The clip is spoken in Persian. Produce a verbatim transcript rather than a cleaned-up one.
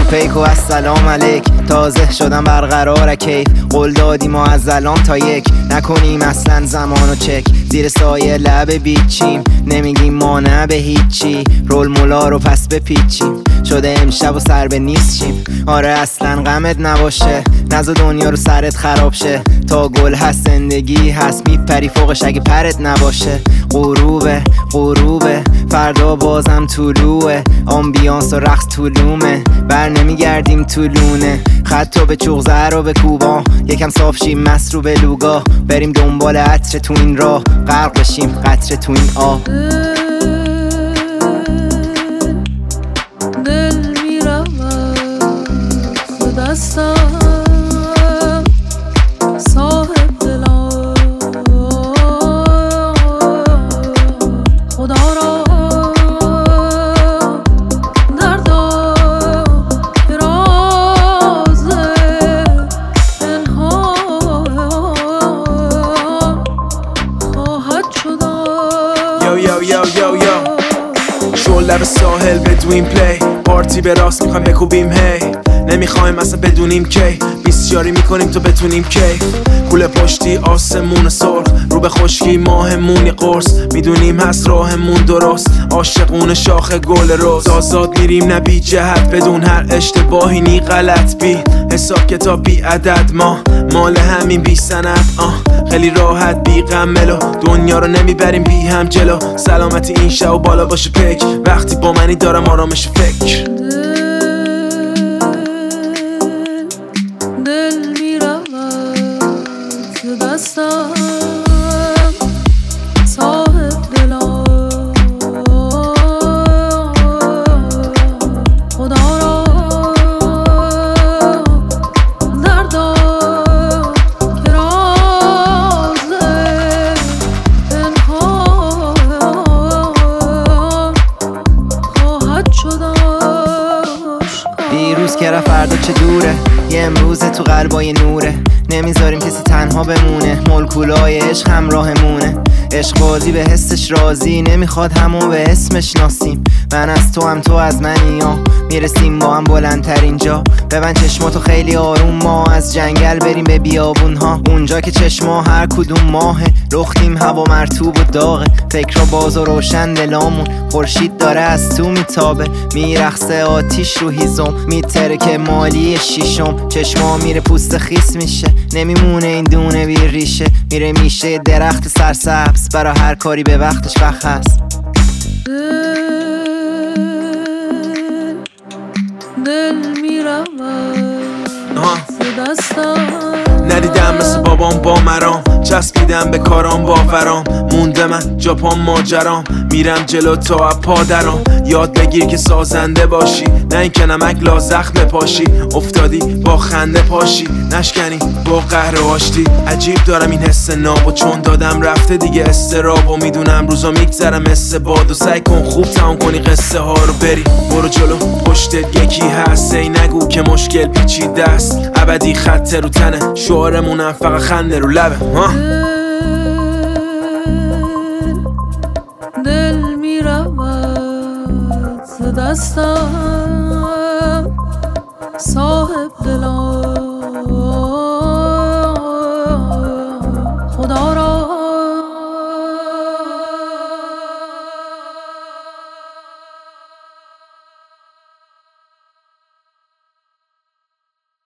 پیک و السلام علیک. تازه شدم برقرار کیف، قول دادیم ما از الان تا یک نکنیم اصلا زمانو چک. زیر سایه لب بیچیم، نمیگیم ما نه به هیچی. رول مولا رو پس بپیچیم، شده امشب و سر به نیست شیم. آره اصلا غمت نباشه، نزا دنیا رو سرت خراب شه. تا گل هست زندگی هست، میپری فوقش اگه پرت نباشه. غروبه غروبه فردا بازم طلوعه، آمبیانس و رقص طولومه، بر نمیگردیم طولونه. خطو به چوغ زر و به کوبا، یکم صاف شیم مست رو به لوگا. بریم دنبال عطر تو این راه، غرق بشیم قطره تو این آب. دل میرود ز دستم، صاحب دلم خدا را دردم که راز پنهان خواهد شدن. یو یو یو یو یو شل لب ساحل بدویم پلی، پارتی به راست میخوایم بکوبیم هی. نمیخوایم اصلا بدونیم کی، بیسیاری میکنیم تو بتونیم کی. کوله پشتی آسمون سرخ، رو به خشکی ماهمونی قرص. میدونیم هست راهمون درست، عاشقون شاخ گل روز. آزاد میریم نه بی جهت، بدون هر اشتباهی نی غلط. بی حساب کتاب بی عدد، ما مال همین بی سند. آه خیلی راحت بی غم ملو، دنیا رو نمیبریم بی هم جلو. سلامتی این شب و بالا باشه پیک، وقتی با منی دارم آرامش فکر. دل میرود ز دستم، صاحب دلم خدا را دردم که راز پنهان خواهد شدن. دیروز که رفت فردا چه دوره، یه امروز تو قلبای نوره. نمیذاریم کسی تنها بمونه، مولکولای عشق همراهمونه. عشق بازی به حسش راضی، نمیخواد همون به اسمش ناسیم. من از تو هم تو از منی، ها میرسیم با هم بلندتر اینجا. ببند چشماتو خیلی آروم، ما از جنگل بریم به بیابون ها. اونجا که چشما هر کدوم ماهه، لختیم هوا مرطوب و داغه. فکرها باز و روشن دلامون، خورشید داره از تو میتابه. میرخصه آتیش رو هیزم، میتره که مالی شیشم. چشما میره پوست خیس میشه، نمیمونه این دونه بی ریشه. میره میشه درخت سرسبز، برا هر کاری به وقتش وقت هست. دل دل میرود ز دستم، ندیدم مثل بابام با مرام، چسبیدم به کارام باورام. مونده من جاپام ماجرام، میرم جلو تا پا درام. یاد بگیر که سازنده باشی، نه این که نمک لا زخم پاشی. افتادی با خنده پاشی، نشکنی با قهر و آشتی. عجیب دارم این حس ناب، و چون دادم رفته دیگه استراب. و میدونم روزا میگذرم مثل باد، و سعی کن خوب تمام کنی قصه ها رو. بری برو جلو پشتت یکی هست، ای نگو که مشکل پیچیده است. ابدی خط رو تنه، شعارمونم فقط خنده رو لبه. دل میرود ز دستم،